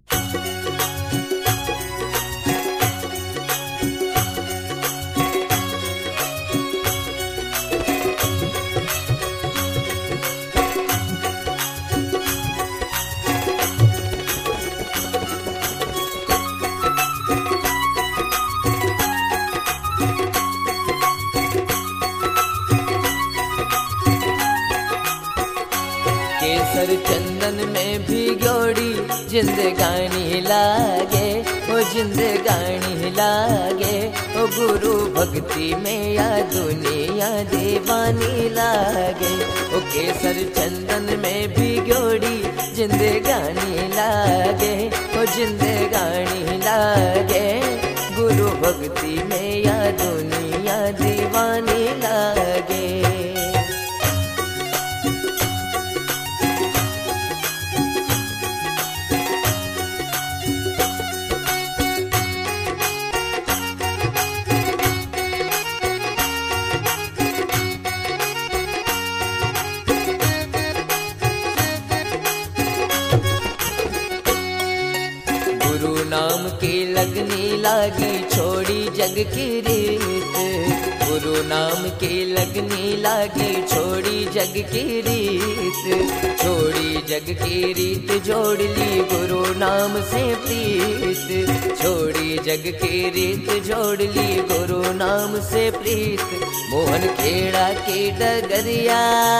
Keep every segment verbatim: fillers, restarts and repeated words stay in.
केसर चंदन में भी गोड़ी जिंदगानी लागे, ओ जिंदगानी लागे। ओ गुरु भक्ति में या दुनिया दीवानी लागे। ओ केसर चंदन में भी गोड़ी जिंदगानी लागे, ओ जिंदगानी लागे। गुरु भक्ति में या दुनिया दीवानी लागे। नाम की लगनी लागी छोड़ी जग की रीत। गुरु नाम की लगनी लागी छोड़ी जग की रीत। छोड़ी जग की रीत जोड़ ली गुरु नाम से प्रीत। छोड़ी जग की रीत जोड़ ली गुरु नाम से प्रीत। मोहन खेड़ा की डगरिया,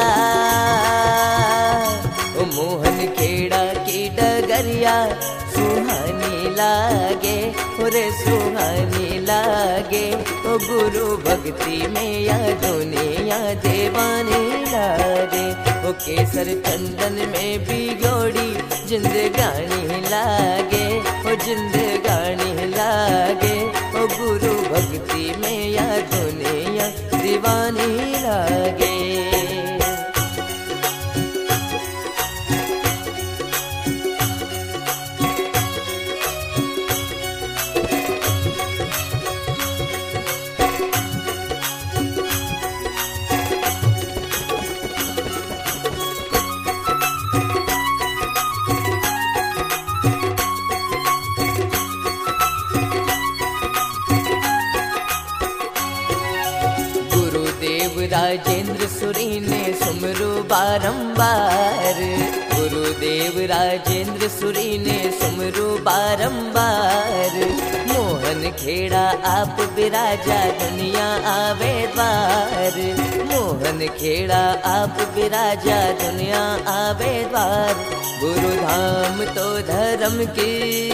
ओ मोहन खेड़ा की डगरिया सुहानी लागे, रे सुहानी लागे। ओ गुरु भक्ति में या दुनिया दीवानी लागे। ओ केसर चंदन में भी गोड़ी जिंदगानी लागे, ओ जिंदगानी लागे। ओ गुरु भक्ति में या दुनिया दीवानी लागे। राजेंद्र सुरी ने सुमरू बारंबार। गुरुदेव राजेंद्र सुरी ने सुमरू बारंबार। मोहन खेड़ा आप बिराजा दुनिया आवे द्वार। मोहन खेड़ा आप बिराजा दुनिया आवे द्वार। गुरु धाम तो धर्म की,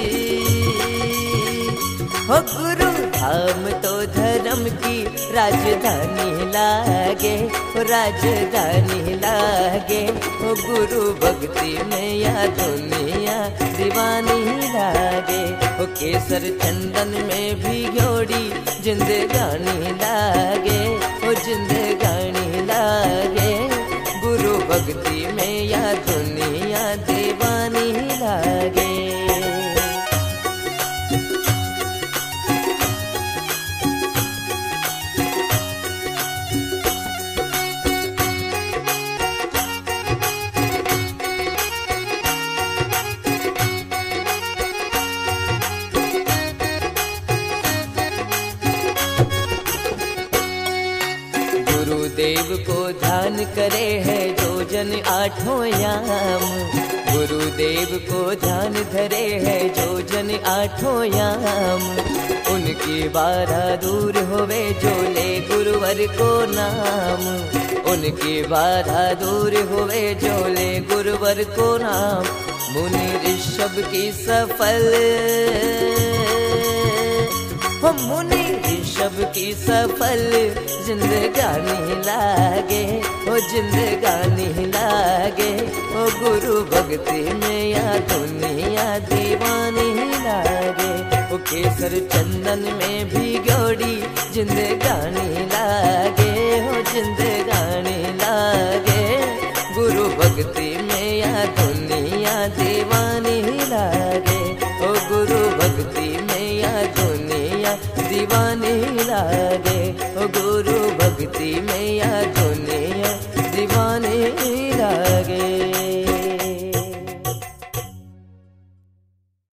हो गुरु धाम तो धर्म की राजधानी लागे, राजधानी लागे। ओ गुरु भक्ति में या दुनिया दीवानी लागे। ओ केसर चंदन में भी गोड़ी जिंदगानी लागे, ओ जिंदगानी लागे। गुरु भक्ति में या दुनिया दीवानी लागे। गुरुदेव को ध्यान करे है जो जन आठों याम। गुरुदेव को ध्यान धरे है जो जन आठों याम। उनकी बारह दूर होवे जो ले गुरुवर को नाम। उनकी बारह दूर होवे जो ले गुरुवर को नाम। मुनि ऋषभ की सफल, हो मुनि ऋषभ की सफल जिंदगानी लागे, ओ जिंदगानी लागे। ओ गुरु भक्ति में या दुनिया दीवानी लागे। ओ केसर चंदन में भी गोड़ी जिंदगानी लागे, हो जिंदगानी लागे। गुरु भक्ति में या दुनिया दीवानी लागे। ओ गुरु भक्ति में या दुनिया दीवानी लागे। ओ गुरु भक्ति में या